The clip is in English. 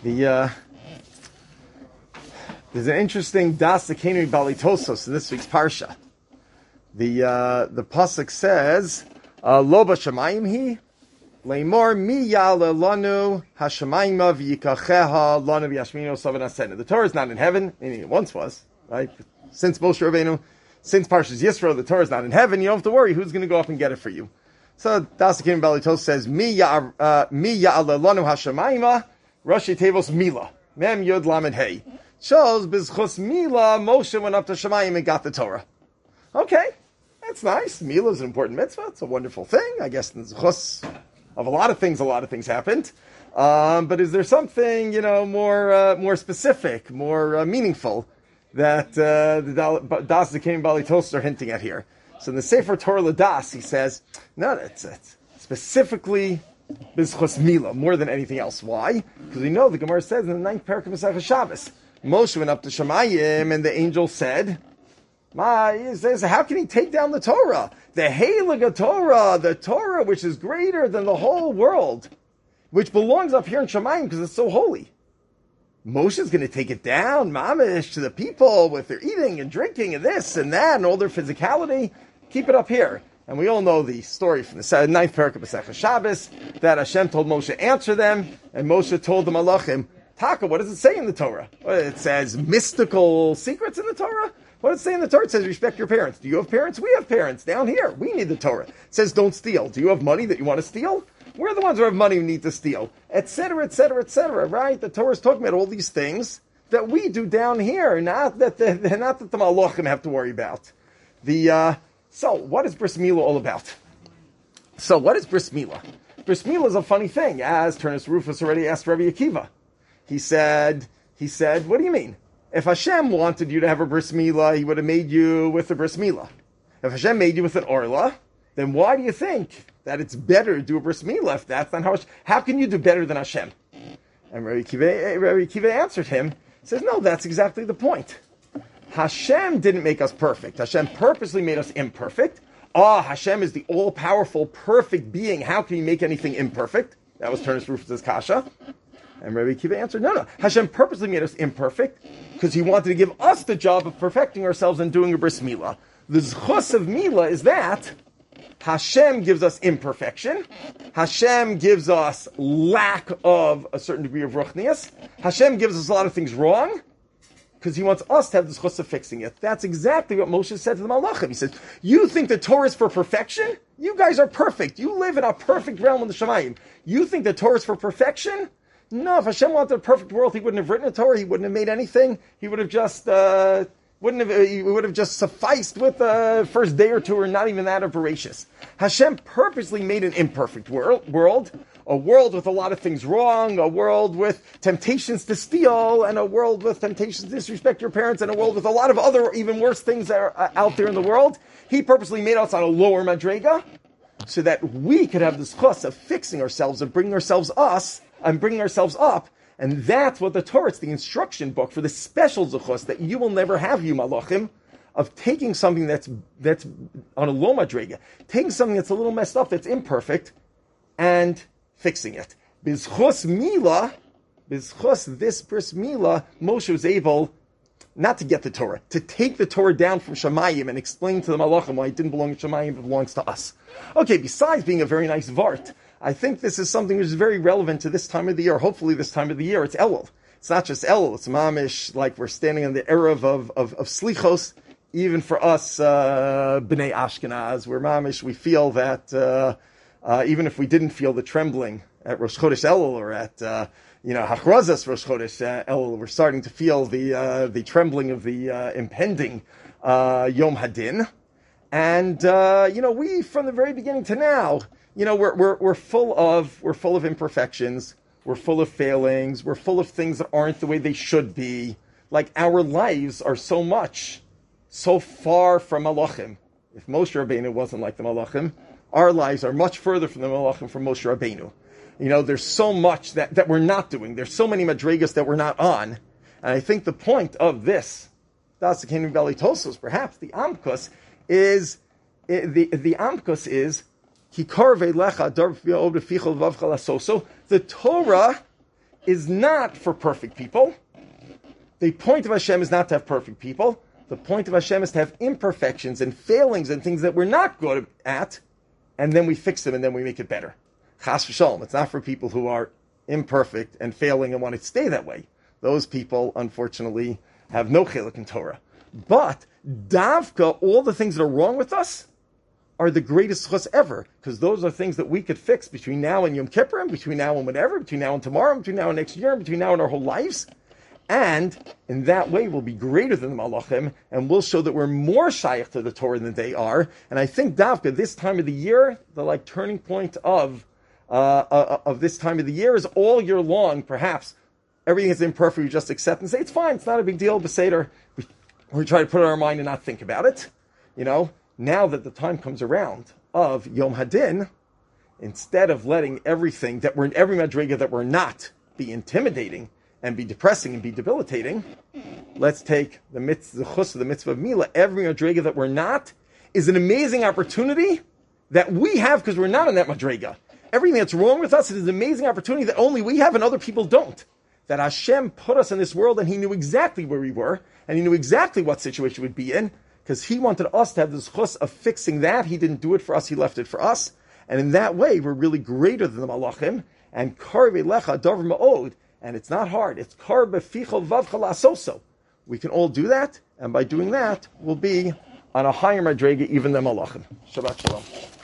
The There's an interesting das Zakenu Balitosos in this week's parsha. The pasuk says, "Lo b'shamayim hi leimor mi ya'ale lanu hashamayim v'yikacheha lanu v'yashminu savan asena." The Torah is not in heaven, meaning it once was, right? Since Moshe Rabbeinu, since Parshas Yisro, the Torah is not in heaven. You don't have to worry who's going to go up and get it for you. So das Zakenu Balitosos says, "Mi ya'ale lanu hashamayim." Rashi Tevos Mila Mem Yod Lamed Hey. Shows Bizchus Mila, Moshe went up to Shemayim and got the Torah. Okay, that's nice. Mila is an important mitzvah. It's a wonderful thing. I guess in Zchus of a lot of things happened. But is there something, more specific, more meaningful that the Das Zakenim Bali Toast are hinting at here? So in the Sefer Torah Ladas, he says, no, it's specifically Bizchus Mila, more than anything else. Why? Because we know the Gemara says in the 9th parak of Masechah Shabbos, Moshe went up to Shemayim, and the angel said, he says, how can he take down the Torah? The Heilige Torah, the Torah which is greater than the whole world, which belongs up here in Shemayim because it's so holy. Moshe's going to take it down, mamish, to the people with their eating and drinking and this and that and all their physicality. Keep it up here. And we all know the story from the 9th parak of Masechah Shabbos, that Hashem told Moshe, answer them, and Moshe told the Malachim, Taka, what does it say in the Torah? It says mystical secrets in the Torah? What does it say in the Torah? It says respect your parents. Do you have parents? We have parents down here. We need the Torah. It says don't steal. Do you have money that you want to steal? We're the ones who have money who need to steal. Etc., etc., etc., right? The Torah is talking about all these things that we do down here, not that the Malachim have to worry about. So, what is Bris Milah all about? So, what is Bris Milah? Bris Milah is a funny thing, as Turnus Rufus already asked Rabbi Akiva. He said, what do you mean? If Hashem wanted you to have a Bris Milah, he would have made you with a Bris Milah. If Hashem made you with an Orla, then why do you think that it's better to do a Bris Milah if that's not how can you do better than Hashem? And Rabbi Akiva answered him, says, no, that's exactly the point. Hashem didn't make us perfect. Hashem purposely made us imperfect. Hashem is the all-powerful, perfect being. How can he make anything imperfect? That was Turnus Rufus' kasha. And Rabbi Akiva answered, no. Hashem purposely made us imperfect because he wanted to give us the job of perfecting ourselves and doing a bris milah. The zchus of milah is that Hashem gives us imperfection. Hashem gives us lack of a certain degree of ruchnias. Hashem gives us a lot of things wrong because he wants us to have the zchus of fixing it. That's exactly what Moshe said to the Malachim. He says, you think the Torah is for perfection? You guys are perfect. You live in a perfect realm in the Shemayim. You think the Torah is for perfection? No, if Hashem wanted a perfect world, he wouldn't have written a Torah. He wouldn't have made anything. He would have just He would have just sufficed with the first day or two, or not even that, of voracious. Hashem purposely made an imperfect world, a world with a lot of things wrong, a world with temptations to steal, and a world with temptations to disrespect your parents, and a world with a lot of other even worse things that are out there in the world. He purposely made us on a lower madrega, so that we could have this chus of fixing ourselves and bringing ourselves up, and that's what the Torah, it's the instruction book for the special zuchos that you will never have, you malachim, of taking something that's on a low madrega, taking something that's a little messed up, that's imperfect, and fixing it. Bizchus this bris milah, Moshe was able not to get the Torah, to take the Torah down from Shemayim and explain to the malachim why it didn't belong to Shemayim, it belongs to us. Okay, besides being a very nice vart, I think this is something which is very relevant to this time of the year. Hopefully this time of the year, it's Elul. It's not just Elul, it's mamish, like we're standing on the erev of Slichos. Even for us, B'nai Ashkenaz, we're mamish, we feel that, even if we didn't feel the trembling at Rosh Chodesh Elul, or at, Hachrazas Rosh Chodesh Elul, we're starting to feel the trembling of the impending Yom Hadin. And, we, from the very beginning to now, we're full of imperfections. We're full of failings. We're full of things that aren't the way they should be. Like, our lives are so far from Malachim. If Moshe Rabbeinu wasn't like the Malachim, our lives are much further from the Malachim from Moshe Rabbeinu. There's so much that we're not doing. There's so many madrigas that we're not on. And I think the point of this, Das Zakenim Bali Tosos, perhaps, the Amkus, is, the Amkus is, the Torah is not for perfect people. The point of Hashem is not to have perfect people. The point of Hashem is to have imperfections and failings and things that we're not good at, and then we fix them and then we make it better. Chas v'shalom. It's not for people who are imperfect and failing and want to stay that way. Those people, unfortunately, have no chiluk in Torah. But davka, all the things that are wrong with us, are the greatest chus ever, because those are things that we could fix between now and Yom Kippur, and between now and whatever, between now and tomorrow, between now and next year, and between now and our whole lives. And in that way, we'll be greater than the Malachim, and we'll show that we're more shaykh to the Torah than they are. And I think davka, this time of the year, the turning point of this time of the year is all year long, perhaps. Everything is imperfect, we just accept and say, it's fine, it's not a big deal, Beseder. We try to put it in our mind and not think about it. Now that the time comes around of Yom Hadin, instead of letting everything that we're in every madriga that we're not be intimidating and be depressing and be debilitating, let's take the chus of the mitzvah of Mila. Every madriga that we're not is an amazing opportunity that we have because we're not in that madriga. Everything that's wrong with us is an amazing opportunity that only we have and other people don't. That Hashem put us in this world and He knew exactly where we were and He knew exactly what situation we'd be in because He wanted us to have this chus of fixing that. He didn't do it for us, He left it for us. And in that way, we're really greater than the Malachim. And kar lecha davar ma'od. And it's not hard. It's kar befichol vavcha la'asoso. We can all do that. And by doing that, we'll be on a higher madrega even than Malachim. Shabbat Shalom.